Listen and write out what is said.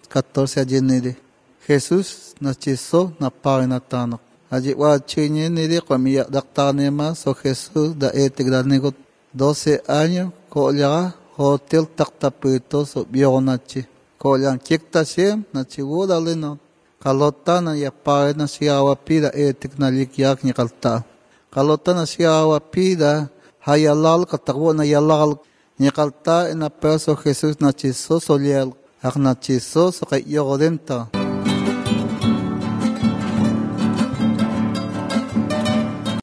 14 ajenide. Jesús nachiso na parinatano. Aji wachinye nide kwamiya daktanema so Jesús da etigdanegot 12 años kolyaga hotel taktapito so bionachi. Kolyan kiktashem na chiwudalino. Kalota na yapare na siyawapida etiknalikyak ni kalta. Kalota na siyawapida hayalal katakwo na yalal ni kalta ina peso Jesús nachiso soliel. Ak nachiso so kay yogodenta.